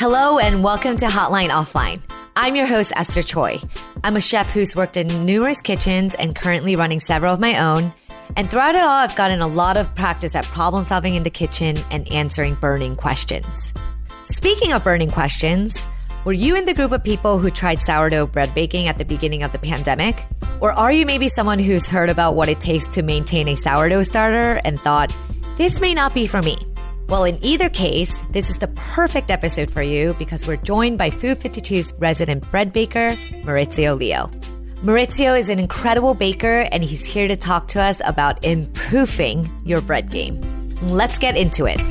Hello and welcome to Hotline Offline. I'm your host, Esther Choi. I'm a chef who's worked in numerous kitchens and currently running several of my own. And throughout it all, I've gotten a lot of practice at problem solving in the kitchen and answering burning questions. Speaking of burning questions, were you in the group of people who tried sourdough bread baking at the beginning of the pandemic? Or are you maybe someone who's heard about what it takes to maintain a sourdough starter and thought, this may not be for me? Well, in either case, this is the perfect episode for you because we're joined by Food 52's resident bread baker, Maurizio Leo. Maurizio is an incredible baker and he's here to talk to us about improving your bread game. Let's get into it.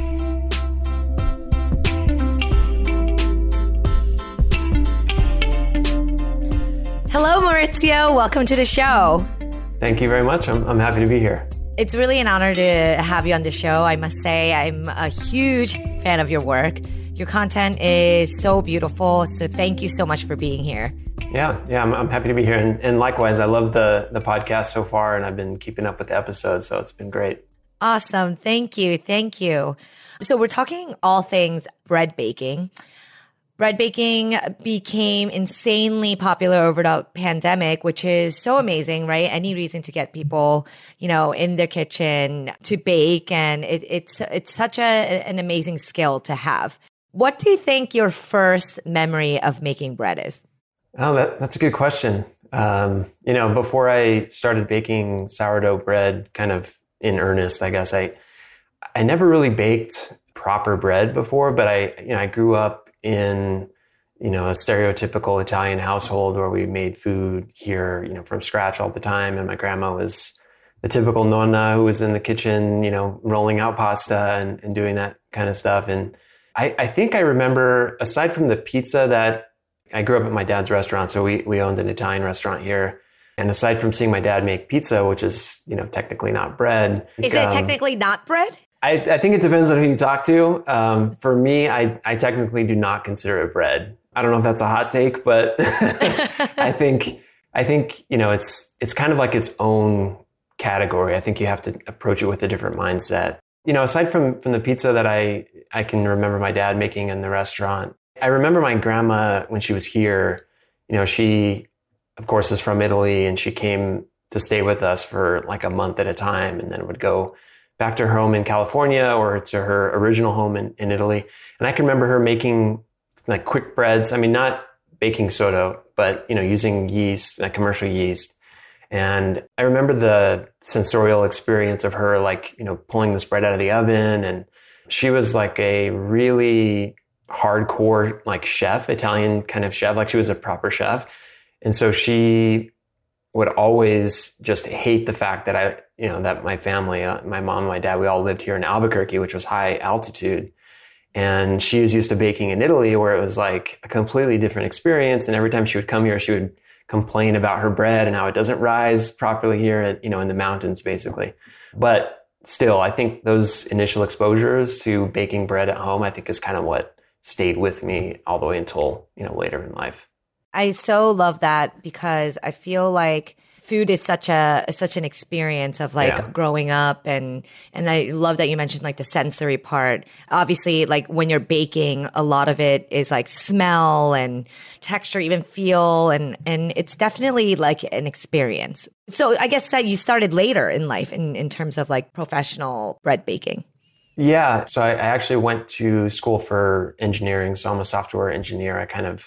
Hello, Maurizio. Welcome to the show. Thank you very much. I'm happy to be here. It's really an honor to have you on the show. I must say I'm a huge fan of your work. Your content is so beautiful. So thank you so much for being here. Yeah, I'm happy to be here. And likewise, I love the podcast so far, and I've been keeping up with the episodes, so it's been great. Awesome. Thank you. So we're talking all things bread baking. Bread baking became insanely popular over the pandemic, which is so amazing, right? Any reason to get people, in their kitchen to bake. And it's such an amazing skill to have. What do you think your first memory of making bread is? Oh, that's a good question. Before I started baking sourdough bread kind of in earnest, I guess, I never really baked proper bread before, but I grew up in, a stereotypical Italian household where we made food here, from scratch all the time. And my grandma was the typical nonna who was in the kitchen, rolling out pasta and doing that kind of stuff. And I think I remember, aside from the pizza that I grew up at my dad's restaurant, so we owned an Italian restaurant here. And aside from seeing my dad make pizza, which is, technically not bread. Is it technically not bread? I think it depends on who you talk to. For me, I technically do not consider it bread. I don't know if that's a hot take, but I think it's kind of like its own category. I think you have to approach it with a different mindset. Aside from the pizza that I can remember my dad making in the restaurant, I remember my grandma when she was here. She, of course, is from Italy, and she came to stay with us for like a month at a time, and then would go back to her home in California or to her original home in Italy. And I can remember her making like quick breads. I mean, not baking soda, but, using yeast, like commercial yeast. And I remember the sensorial experience of her, like, pulling this bread out of the oven. And she was like a really hardcore, like chef, Italian kind of chef, like she was a proper chef. And so she would always just hate the fact that that my family, my mom and my dad, we all lived here in Albuquerque, which was high altitude. And she was used to baking in Italy, where it was like a completely different experience. And every time she would come here, she would complain about her bread and how it doesn't rise properly here, in the mountains, basically. But still, I think those initial exposures to baking bread at home, I think is kind of what stayed with me all the way until, later in life. I so love that because I feel like food is such an experience of growing up, and I love that you mentioned like the sensory part. Obviously, like when you're baking, a lot of it is like smell and texture, even feel, and it's definitely like an experience. So I guess that you started later in life in terms of like professional bread baking. Yeah, so I actually went to school for engineering, so I'm a software engineer.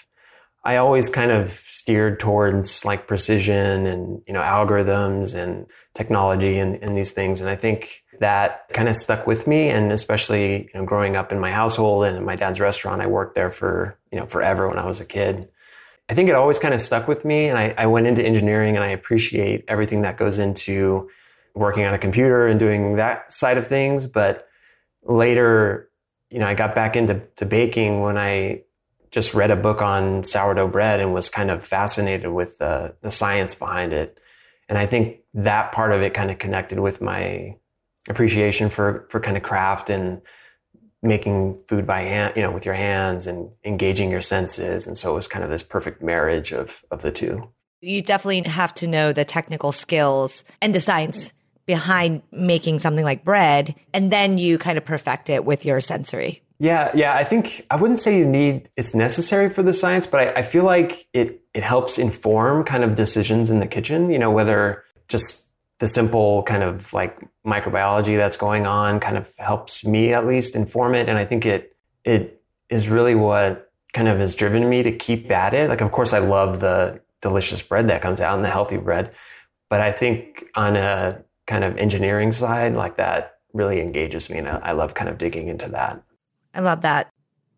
I always kind of steered towards like precision and, algorithms and technology and these things. And I think that kind of stuck with me. And especially, growing up in my household and in my dad's restaurant, I worked there for, forever when I was a kid. I think it always kind of stuck with me. And I went into engineering, and I appreciate everything that goes into working on a computer and doing that side of things. But later, I got back into baking when I just read a book on sourdough bread and was kind of fascinated with the science behind it. And I think that part of it kind of connected with my appreciation for kind of craft and making food by hand, with your hands and engaging your senses. And so it was kind of this perfect marriage of the two. You definitely have to know the technical skills and the science behind making something like bread, and then you kind of perfect it with your sensory Yeah. I think I wouldn't say it's necessary for the science, but I feel like it helps inform kind of decisions in the kitchen, whether just the simple kind of like microbiology that's going on kind of helps me at least inform it. And I think it is really what kind of has driven me to keep at it. Like, of course, I love the delicious bread that comes out and the healthy bread, but I think on a kind of engineering side, like that really engages me. And I love kind of digging into that. I love that.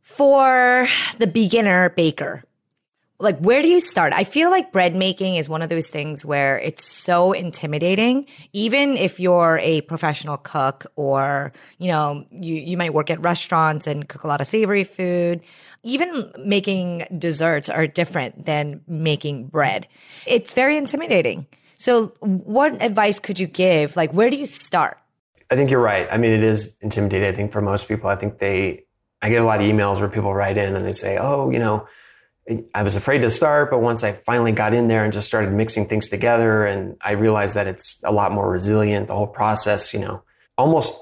For the beginner baker, like, where do you start? I feel like bread making is one of those things where it's so intimidating, even if you're a professional cook or, you might work at restaurants and cook a lot of savory food. Even making desserts are different than making bread. It's very intimidating. So what advice could you give? Like, where do you start? I think you're right. I mean, it is intimidating. I think for most people, I think I get a lot of emails where people write in and they say, oh, I was afraid to start, but once I finally got in there and just started mixing things together, and I realized that it's a lot more resilient, the whole process, almost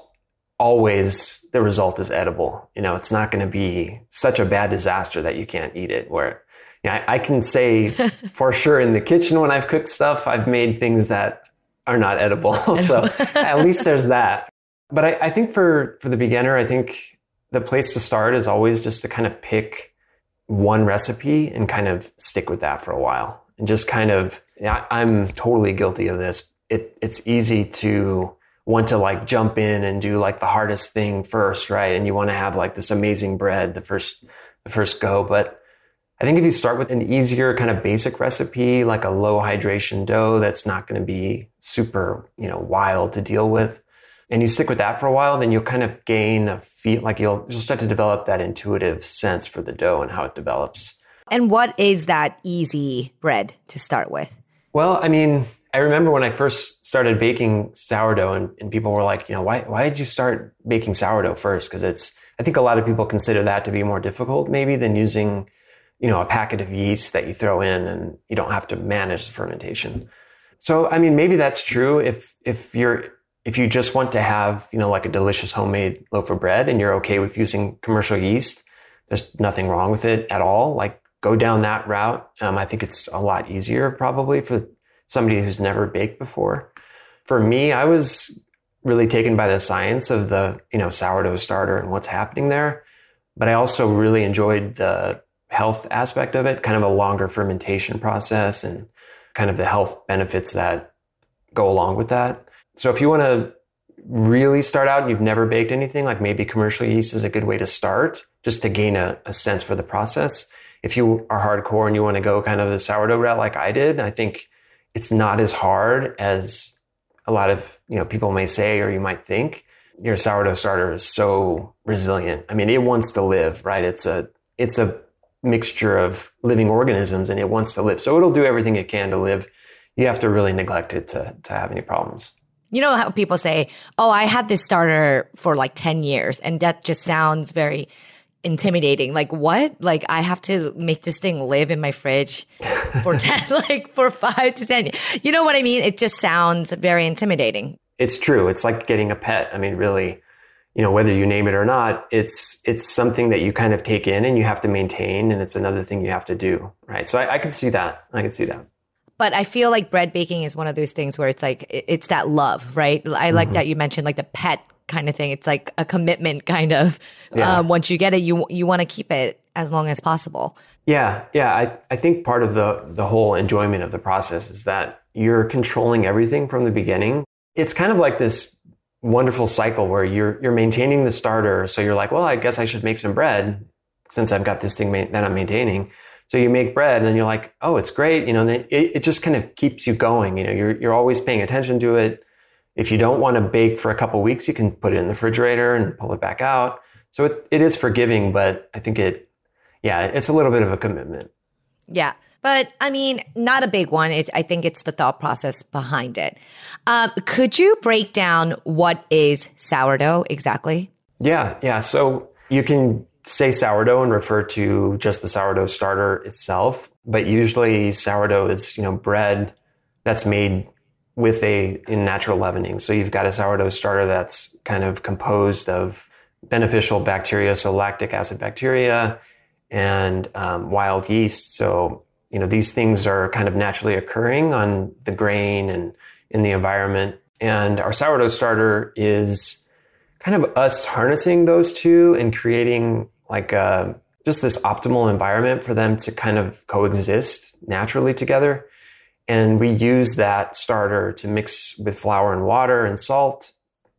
always the result is edible. It's not going to be such a bad disaster that you can't eat it. Where I can say for sure in the kitchen when I've cooked stuff, I've made things that are not edible. So at least there's that. But I think for the beginner, I think the place to start is always just to kind of pick one recipe and kind of stick with that for a while. And just kind of, I'm totally guilty of this. It's easy to want to like jump in and do like the hardest thing first, right? And you want to have like this amazing bread the first go. But I think if you start with an easier kind of basic recipe, like a low hydration dough that's not going to be super, wild to deal with, and you stick with that for a while, then you'll kind of gain a feel, like you'll start to develop that intuitive sense for the dough and how it develops. And what is that easy bread to start with? Well, I mean, I remember when I first started baking sourdough and people were like, why did you start baking sourdough first? Because I think a lot of people consider that to be more difficult maybe than using, a packet of yeast that you throw in and you don't have to manage the fermentation. So, I mean, maybe that's true if you just want to have, like a delicious homemade loaf of bread and you're okay with using commercial yeast, there's nothing wrong with it at all. Like, go down that route. I think it's a lot easier probably for somebody who's never baked before. For me, I was really taken by the science of the, sourdough starter and what's happening there. But I also really enjoyed the health aspect of it, kind of a longer fermentation process and kind of the health benefits that go along with that. So if you want to really start out and you've never baked anything, like maybe commercial yeast is a good way to start just to gain a sense for the process. If you are hardcore and you want to go kind of the sourdough route like I did, I think it's not as hard as a lot of, people may say, or you might think. Your sourdough starter is so resilient. I mean, it wants to live, right? It's a mixture of living organisms and it wants to live. So it'll do everything it can to live. You have to really neglect it to have any problems. You know how people say, oh, I had this starter for like 10 years. And that just sounds very intimidating. Like, what? Like, I have to make this thing live in my fridge for 5 to 10 years. You know what I mean? It just sounds very intimidating. It's true. It's like getting a pet. I mean, really, whether you name it or not, it's something that you kind of take in and you have to maintain. And it's another thing you have to do. Right. So I can see that. But I feel like bread baking is one of those things where it's like, it's that love, right? I like that you mentioned like the pet kind of thing. It's like a commitment kind of. Yeah. Once you get it, you want to keep it as long as possible. Yeah. I think part of the whole enjoyment of the process is that you're controlling everything from the beginning. It's kind of like this wonderful cycle where you're maintaining the starter. So you're like, well, I guess I should make some bread since I've got this thing that I'm maintaining. So you make bread and then you're like, oh, it's great. And it just kind of keeps you going. You're always paying attention to it. If you don't want to bake for a couple of weeks, you can put it in the refrigerator and pull it back out. So it is forgiving, but I think it's a little bit of a commitment. Yeah. But I mean, not a big one. I think it's the thought process behind it. Could you break down what is sourdough exactly? Yeah. So you can say sourdough and refer to just the sourdough starter itself. But usually sourdough is, bread that's made with in natural leavening. So you've got a sourdough starter that's kind of composed of beneficial bacteria, so lactic acid bacteria and wild yeast. So, these things are kind of naturally occurring on the grain and in the environment. And our sourdough starter is kind of us harnessing those two and creating like just this optimal environment for them to kind of coexist naturally together. And we use that starter to mix with flour and water and salt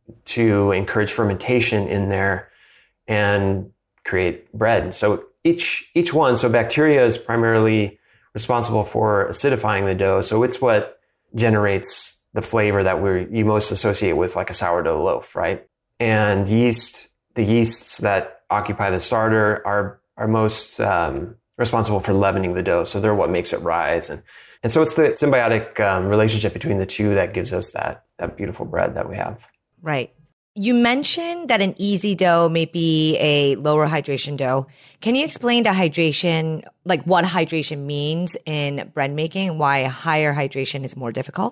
to encourage fermentation in there and create bread. So each one, so bacteria is primarily responsible for acidifying the dough. So it's what generates the flavor that you most associate with like a sourdough loaf, right? And the yeasts that occupy the starter are most responsible for leavening the dough. So they're what makes it rise. And so it's the symbiotic relationship between the two that gives us that beautiful bread that we have. Right. You mentioned that an easy dough may be a lower hydration dough. Can you explain the hydration, like what hydration means in bread making and why higher hydration is more difficult?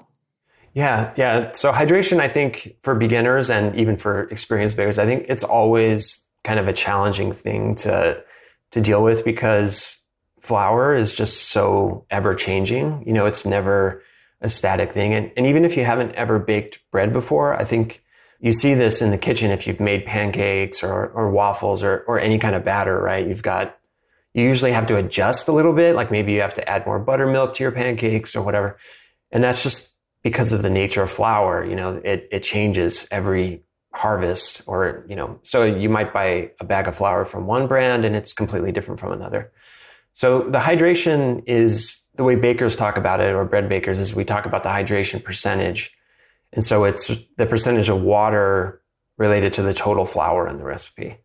Yeah. So hydration, I think for beginners and even for experienced bakers, I think it's always kind of a challenging thing to deal with because flour is just so ever changing. It's never a static thing. And even if you haven't ever baked bread before, I think you see this in the kitchen if you've made pancakes or waffles or any kind of batter, right? You usually have to adjust a little bit. Like maybe you have to add more buttermilk to your pancakes or whatever. And that's just because of the nature of flour. It changes every harvest or, so you might buy a bag of flour from one brand and it's completely different from another. So the hydration is the way bakers talk about it, or bread bakers, is we talk about the hydration percentage. And so it's the percentage of water related to the total flour in the recipe.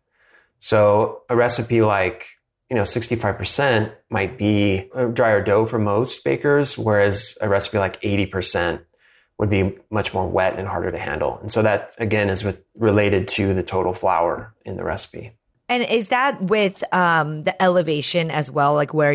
So a recipe like, 65% might be a drier dough for most bakers, whereas a recipe like 80% would be much more wet and harder to handle. And so that, again, is related to the total flour in the recipe. And is that with the elevation as well, like where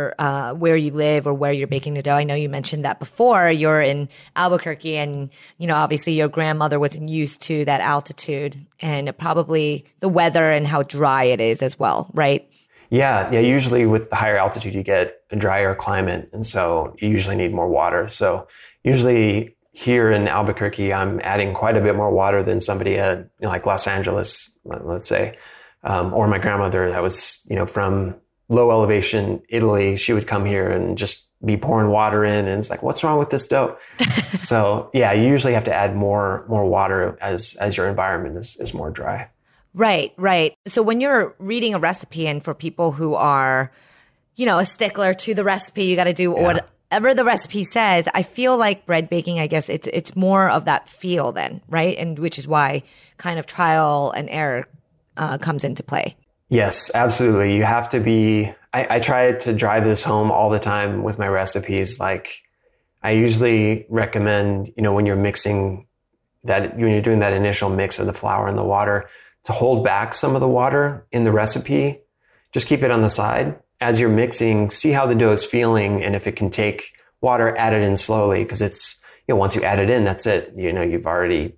you live or where you're baking the dough? I know you mentioned that before. You're in Albuquerque, and obviously your grandmother wasn't used to that altitude, and probably the weather and how dry it is as well, right? Yeah. Usually with the higher altitude, you get a drier climate, and so you usually need more water. So usually here in Albuquerque, I'm adding quite a bit more water than somebody at like Los Angeles, let's say. Or my grandmother that was, from low elevation Italy, she would come here and just be pouring water in, and it's like, what's wrong with this dough? So yeah, you usually have to add more water as your environment is more dry. Right. So when you're reading a recipe, and for people who are, a stickler to the recipe, you got to do whatever the recipe says. I feel like bread baking, I guess it's more of that feel then, right? And which is why kind of trial and error comes into play. Yes, absolutely. You have to be, I try to drive this home all the time with my recipes. Like I usually recommend, when you're mixing that, when you're doing that initial mix of the flour and the water, to hold back some of the water in the recipe. Just keep it on the side. As you're mixing, see how the dough is feeling. And if it can take water, add it in slowly, because it's, once you add it in, that's it. You've already,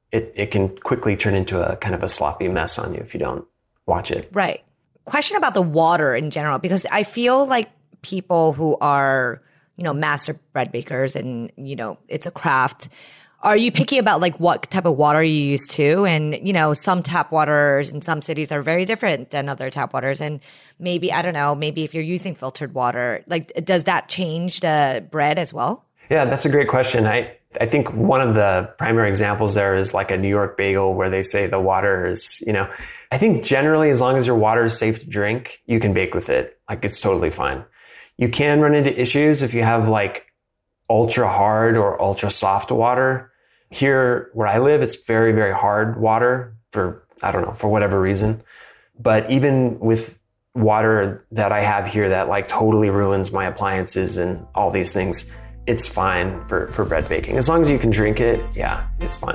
it can quickly turn into a kind of a sloppy mess on you if you don't watch it. Right. Question about the water in general, because I feel like people who are, master bread bakers and, it's a craft. Are you picky about like what type of water you use too? And, some tap waters in some cities are very different than other tap waters. And maybe, I don't know, maybe if you're using filtered water, like does that change the bread as well? Yeah, that's a great question. I think one of the primary examples there is like a New York bagel where they say the water is, I think generally as long as your water is safe to drink, you can bake with it. Like it's totally fine. You can run into issues if you have like ultra hard or ultra soft water. Here where I live, it's very, very hard water for whatever reason. But even with water that I have here that like totally ruins my appliances and all these things, it's fine for bread baking. As long as you can drink it, yeah, it's fine.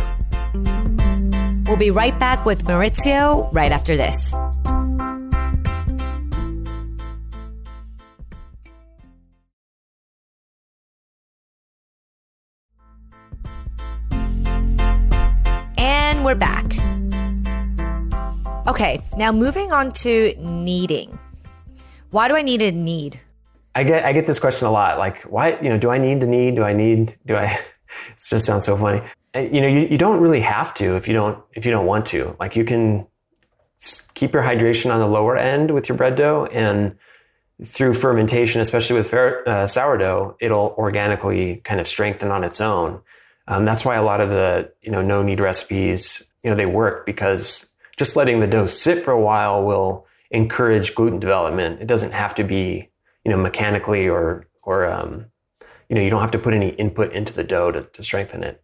We'll be right back with Maurizio right after this. And we're back. Okay, now moving on to kneading. Why do I need to knead? I get this question a lot. Like, why, do I need to knead? It just sounds so funny. You don't really have to if you don't want to. Like, you can keep your hydration on the lower end with your bread dough, and through fermentation, especially with sourdough, it'll organically kind of strengthen on its own. That's why a lot of the, no knead recipes, they work, because just letting the dough sit for a while will encourage gluten development. It doesn't have to be, mechanically or you don't have to put any input into the dough to strengthen it.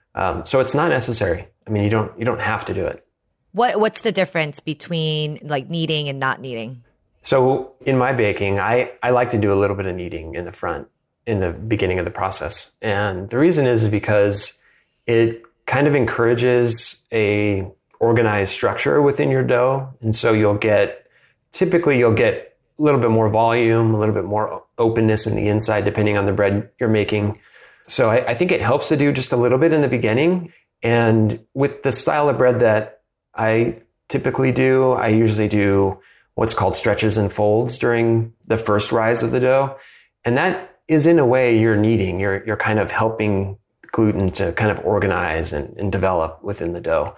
So it's not necessary. I mean, you don't have to do it. What's the difference between like kneading and not kneading? So in my baking, I like to do a little bit of kneading in the beginning of the process. And the reason is because it kind of encourages a organized structure within your dough. And so typically you'll get a little bit more volume, a little bit more openness in the inside, depending on the bread you're making. So I think it helps to do just a little bit in the beginning. And with the style of bread that I typically do, I usually do what's called stretches and folds during the first rise of the dough. And that is, in a way, you're kneading. You're kind of helping gluten to kind of organize and develop within the dough.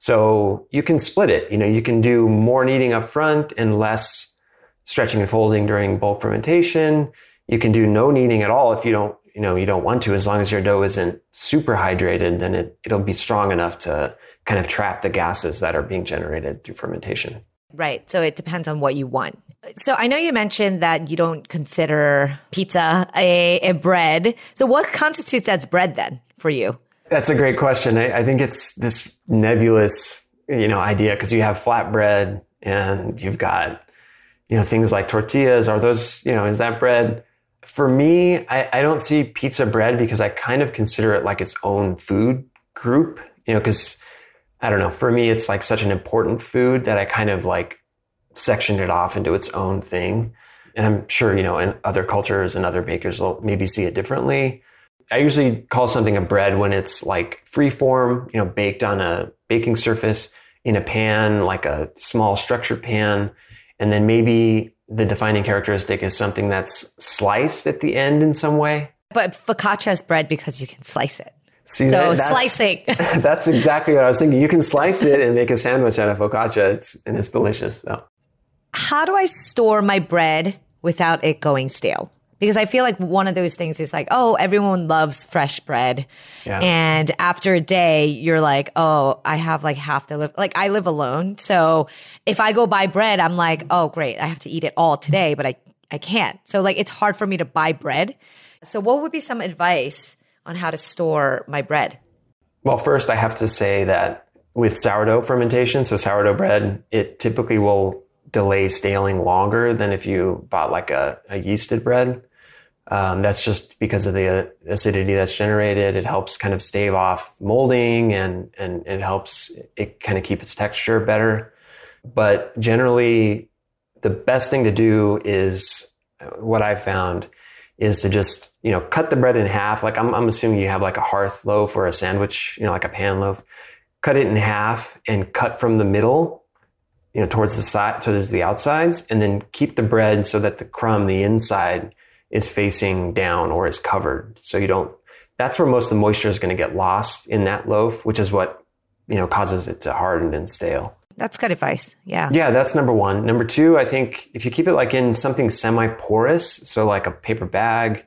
So you can split it. You can do more kneading up front and less stretching and folding during bulk fermentation. You can do no kneading at all if you don't want to, as long as your dough isn't super hydrated, then it'll be strong enough to kind of trap the gases that are being generated through fermentation. Right. So it depends on what you want. So I know you mentioned that you don't consider pizza a bread. So what constitutes as bread then for you? That's a great question. I think it's this nebulous, idea, because you have flatbread and you've got, things like tortillas. Are those, is that bread? For me, I don't see pizza bread, because I kind of consider it like its own food group, because I don't know, for me, it's like such an important food that I kind of like sectioned it off into its own thing. And I'm sure, in other cultures and other bakers will maybe see it differently. I usually call something a bread when it's like free form, baked on a baking surface in a pan, like a small structured pan. And then maybe the defining characteristic is something that's sliced at the end in some way. But focaccia is bread because you can slice it. See, so slicing. That's exactly what I was thinking. You can slice it and make a sandwich out of focaccia, and it's delicious. So. How do I store my bread without it going stale? Because I feel like one of those things is like, oh, everyone loves fresh bread. Yeah. And after a day, you're like, oh, I have like half to live. Like, I live alone. So if I go buy bread, I'm like, oh, great, I have to eat it all today, but I can't. So like, it's hard for me to buy bread. So what would be some advice on how to store my bread? Well, first I have to say that with sourdough fermentation, so sourdough bread, it typically will delay staling longer than if you bought like a yeasted bread. That's just because of the acidity that's generated. It helps kind of stave off molding, and it helps it kind of keep its texture better. But generally, the best thing to do is, what I've found, is to just, cut the bread in half. Like I'm assuming you have like a hearth loaf or a sandwich, like a pan loaf. Cut it in half and cut from the middle, towards the side, so there's the outsides, and then keep the bread so that the crumb, the inside, is facing down or is covered. So that's where most of the moisture is going to get lost in that loaf, which is what, causes it to harden and stale. That's good advice. Yeah. Yeah, that's number one. Number two, I think if you keep it like in something semi-porous, so like a paper bag,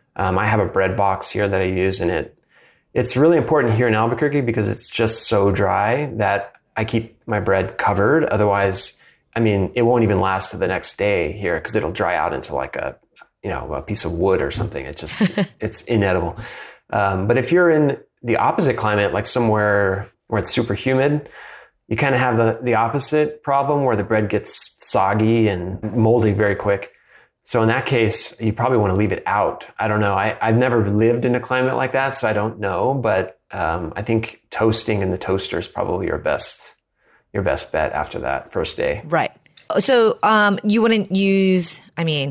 I have a bread box here that I use, and it's really important here in Albuquerque because it's just so dry that I keep my bread covered. Otherwise, it won't even last to the next day here because it'll dry out into like a piece of wood or something. It's inedible. But if you're in the opposite climate, like somewhere where it's super humid, you kind of have the opposite problem where the bread gets soggy and moldy very quick. So in that case, you probably want to leave it out. I don't know. I've never lived in a climate like that, so I don't know. But I think toasting in the toaster is probably your best bet after that first day. Right. So you wouldn't use,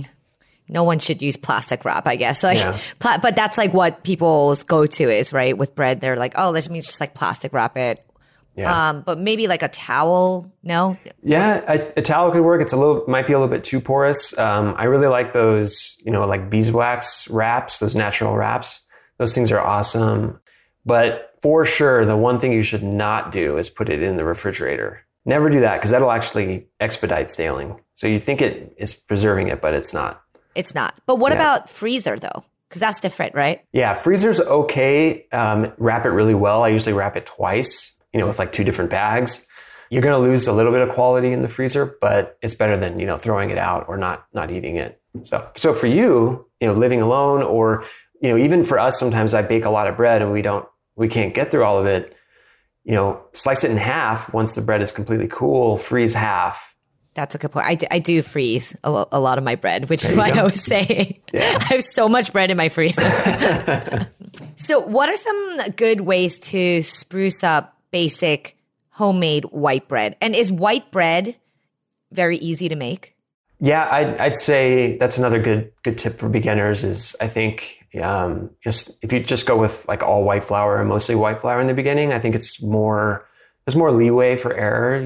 no one should use plastic wrap, I guess. But that's like what people's go-to is, right? With bread, they're like, oh, let me just like plastic wrap it. Yeah. But maybe like a towel. No. Yeah, a towel could work. Might be a little bit too porous. I really like those, like beeswax wraps, those natural wraps. Those things are awesome. But for sure, the one thing you should not do is put it in the refrigerator. Never do that because that'll actually expedite staling. So you think it is preserving it, but it's not. It's not. But what about freezer though? Because that's different, right? Yeah, freezer's okay. Wrap it really well. I usually wrap it twice, with like 2 different bags. You're going to lose a little bit of quality in the freezer, but it's better than, throwing it out or not eating it. So for you, living alone or, even for us, sometimes I bake a lot of bread and we can't get through all of it. Slice it in half once the bread is completely cool, freeze half. That's a good point. I do freeze a lot of my bread, which is why I was saying I have so much bread in my freezer. So what are some good ways to spruce up basic homemade white bread? And is white bread very easy to make? Yeah, I'd say that's another good tip for beginners is I think if you just go with like all white flour or mostly white flour in the beginning, I think there's more leeway for error.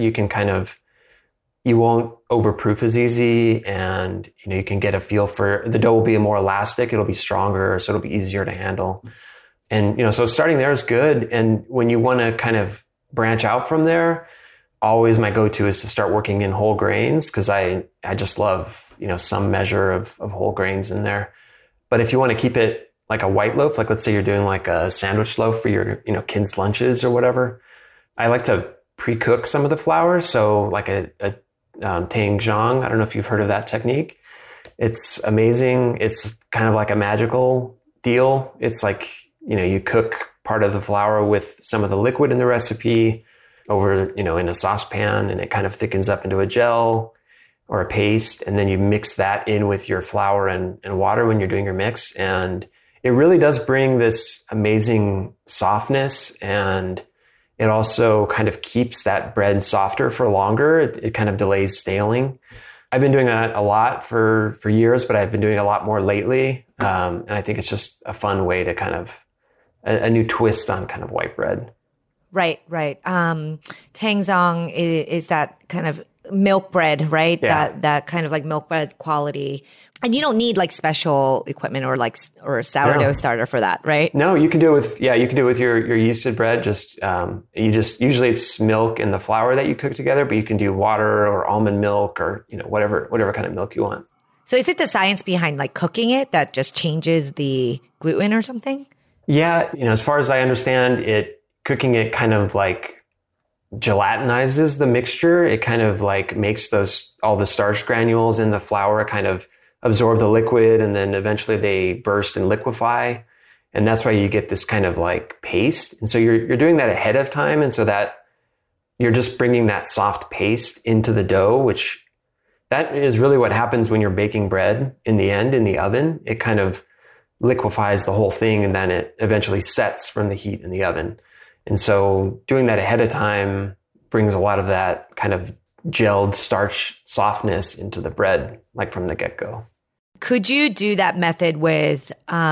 You won't overproof as easy and, you can get a feel for the dough will be more elastic. It'll be stronger. So it'll be easier to handle. And, so starting there is good. And when you want to kind of branch out from there, always my go-to is to start working in whole grains because I just love, some measure of whole grains in there. But if you want to keep it like a white loaf, like let's say you're doing like a sandwich loaf for your, kids' lunches or whatever, I like to pre-cook some of the flour. So like a Tang Zhang. I don't know if you've heard of that technique. It's amazing. It's kind of like a magical deal. It's like, you cook part of the flour with some of the liquid in the recipe over, in a saucepan and it kind of thickens up into a gel or a paste. And then you mix that in with your flour and water when you're doing your mix. And it really does bring this amazing softness and it also kind of keeps that bread softer for longer. It kind of delays staling. I've been doing that a lot for years, but I've been doing a lot more lately. And I think it's just a fun way to kind of, a new twist on kind of white bread. Right. Tangzong is that kind of milk bread, right? Yeah. That kind of like milk bread quality. And you don't need like special equipment or a sourdough starter for that, right? No, you can do it with your yeasted bread. Usually it's milk and the flour that you cook together, but you can do water or almond milk or, whatever kind of milk you want. So is it the science behind like cooking it that just changes the gluten or something? Yeah. As far as I understand cooking it kind of like gelatinizes the mixture. It kind of like makes all the starch granules in the flour kind of absorb the liquid and then eventually they burst and liquefy. And that's why you get this kind of like paste. And so you're doing that ahead of time. And so that you're just bringing that soft paste into the dough, which that is really what happens when you're baking bread in the end in the oven. It kind of liquefies the whole thing and then it eventually sets from the heat in the oven. And so doing that ahead of time brings a lot of that kind of gelled starch softness into the bread, like from the get-go. Could you do that method with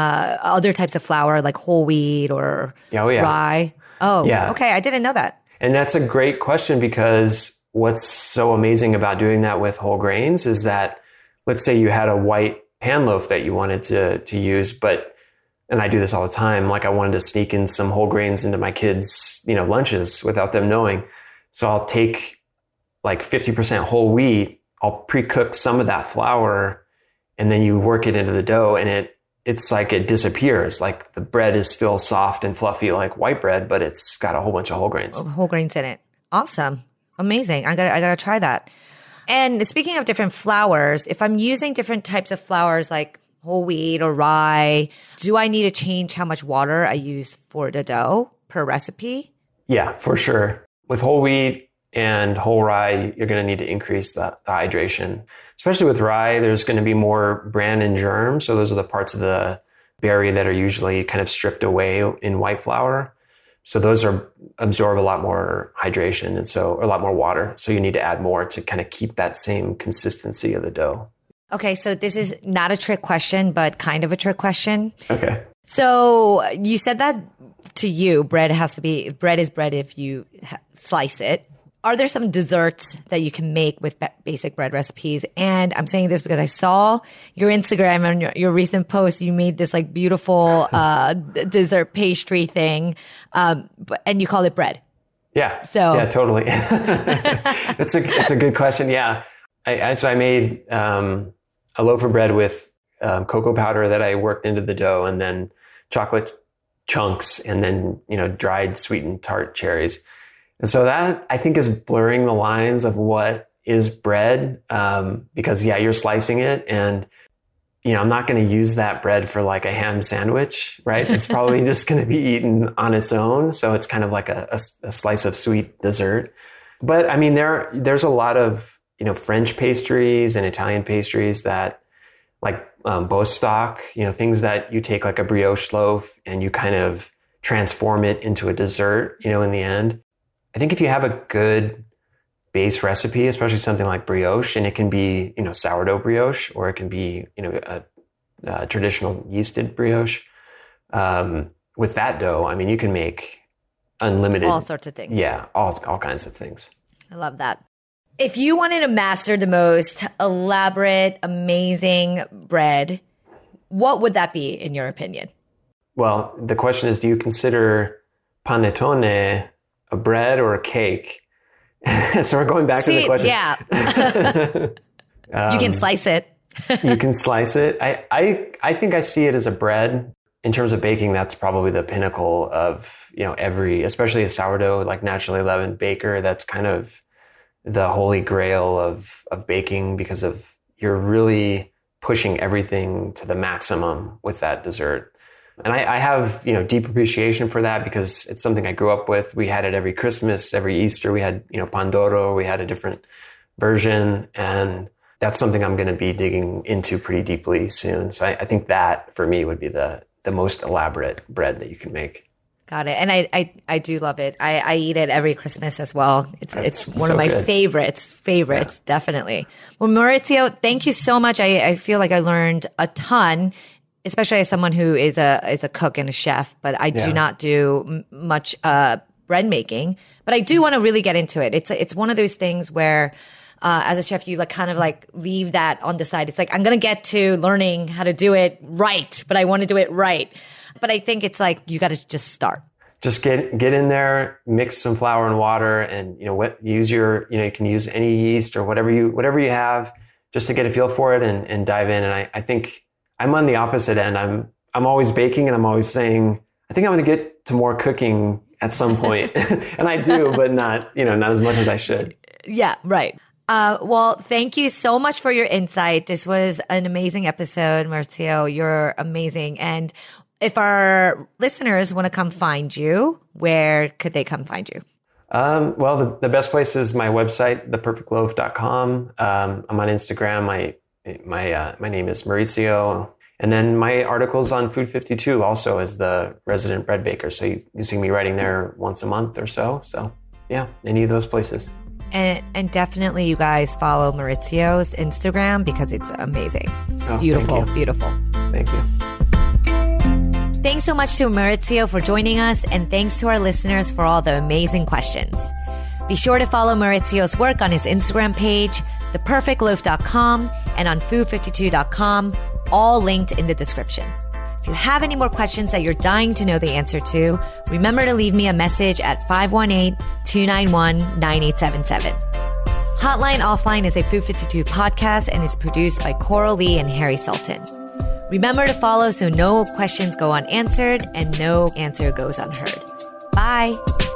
other types of flour, like whole wheat or rye? Oh, yeah. Okay. I didn't know that. And that's a great question because what's so amazing about doing that with whole grains is that, let's say you had a white pan loaf that you wanted to use, and I do this all the time, like I wanted to sneak in some whole grains into my kids', lunches without them knowing. So I'll take like 50% whole wheat, I'll pre-cook some of that flour, and then you work it into the dough and it's like it disappears. Like the bread is still soft and fluffy like white bread, but it's got a whole bunch of whole grains. Whole grains in it. Awesome. Amazing. I gotta try that. And speaking of different flours, if I'm using different types of flours like whole wheat or rye, do I need to change how much water I use for the dough per recipe? Yeah, for sure. With whole wheat and whole rye, you're going to need to increase the hydration. Especially with rye, there's going to be more bran and germ. So those are the parts of the berry that are usually kind of stripped away in white flour. So those absorb a lot more hydration and so a lot more water. So you need to add more to kind of keep that same consistency of the dough. Okay, so this is not a trick question, but kind of a trick question. Okay. So you said that to you, bread is bread if you slice it. Are there some desserts that you can make with basic bread recipes? And I'm saying this because I saw your Instagram and your recent post. You made this like beautiful dessert pastry thing, and you call it bread. Yeah. So yeah, totally. It's a good question. Yeah. I made a loaf of bread with cocoa powder that I worked into the dough, and then chocolate chunks, and then dried sweetened tart cherries. And so that, I think, is blurring the lines of what is bread, because you're slicing it, and I'm not going to use that bread for like a ham sandwich, right? It's probably just going to be eaten on its own. So it's kind of like a slice of sweet dessert. But I mean, there's a lot of French pastries and Italian pastries that, like Bostock, things that you take like a brioche loaf and you kind of transform it into a dessert, in the end. I think if you have a good base recipe, especially something like brioche, and it can be, sourdough brioche, or it can be, a traditional yeasted brioche. With that dough, I mean, you can make unlimited. All sorts of things. Yeah, all kinds of things. I love that. If you wanted to master the most elaborate, amazing bread, what would that be, in your opinion? Well, the question is, do you consider panettone a bread or a cake? So we're going back to the question. Yeah. You can slice it. You can slice it. I think I see it as a bread. In terms of baking, that's probably the pinnacle of, especially a sourdough, like naturally leavened baker. That's kind of the holy grail of baking, because you're really pushing everything to the maximum with that dessert. And I have, deep appreciation for that, because it's something I grew up with. We had it every Christmas, every Easter. We had, Pandoro. We had a different version. And that's something I'm going to be digging into pretty deeply soon. So I think that, for me, would be the most elaborate bread that you can make. Got it. And I do love it. I eat it every Christmas as well. It's one so of my good. favorites, definitely. Well, Maurizio, thank you so much. I feel like I learned a ton, especially as someone who is a cook and a chef, but I do not do much bread making. But I do want to really get into it. It's one of those things where as a chef, you kind of leave that on the side. It's like, I'm going to get to learning how to do it right, but I want to do it right. But I think it's like, you got to just start. Just get in there, mix some flour and water, and use your you can use any yeast or whatever you have, just to get a feel for it and dive in. And I think I'm on the opposite end. I'm always baking, and I'm always saying, I think I'm going to get to more cooking at some point, and I do, but not as much as I should. Yeah, right. Well, thank you so much for your insight. This was an amazing episode, Maurizio. You're amazing. And if our listeners want to come find you, where could they come find you? Well, the best place is my website, theperfectloaf.com. I'm on Instagram. My name is Maurizio. And then my article's on Food 52 also as the resident bread baker. So you see me writing there once a month or so. So yeah, any of those places. And definitely you guys follow Maurizio's Instagram, because it's amazing. Oh, beautiful, beautiful. Thank you. Thanks so much to Maurizio for joining us, and thanks to our listeners for all the amazing questions. Be sure to follow Maurizio's work on his Instagram page, theperfectloaf.com, and on food52.com, all linked in the description. If you have any more questions that you're dying to know the answer to, remember to leave me a message at 518-291-9877. Hotline Offline is a Food 52 podcast and is produced by Coral Lee and Harry Sultan. Remember to follow so no questions go unanswered and no answer goes unheard. Bye.